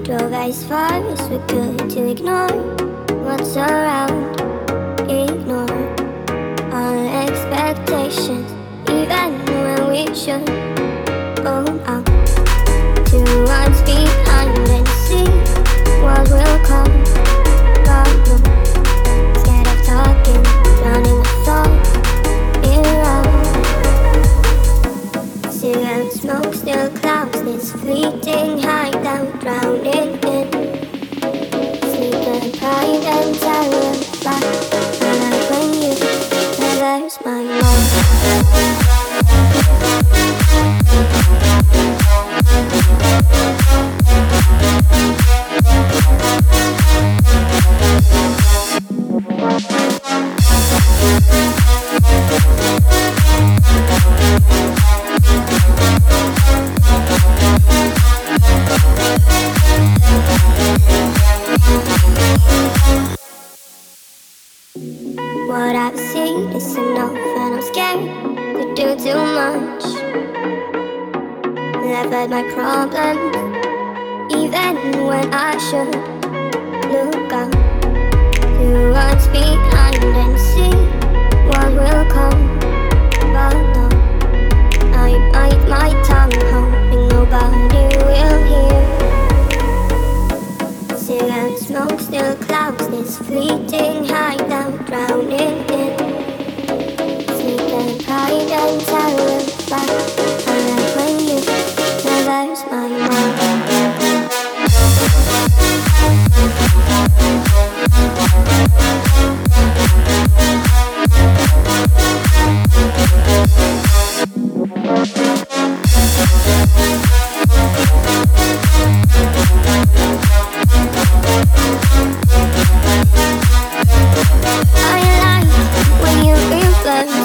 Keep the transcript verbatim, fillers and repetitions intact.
Drove as far as we could to ignore what's around, ignore all expectations, even when we should go out to what's behind and see what will come. But no, scared of talking, drowning the thoughts around. Cigarette smoke still clouds this fleeting hideout, drowning in sleep and pride and terror. But I like when you never smile. What I've seen is enough and I'm scared to do too much. Laugh at my problems even when I should look up to what's behind and see what will come. But no, I bite my tongue hoping nobody will hear. Cigarette smoke still clouds this fleeting hideout, drowning in sleep and pride and terror. But I like when you never smile. I like when you reflect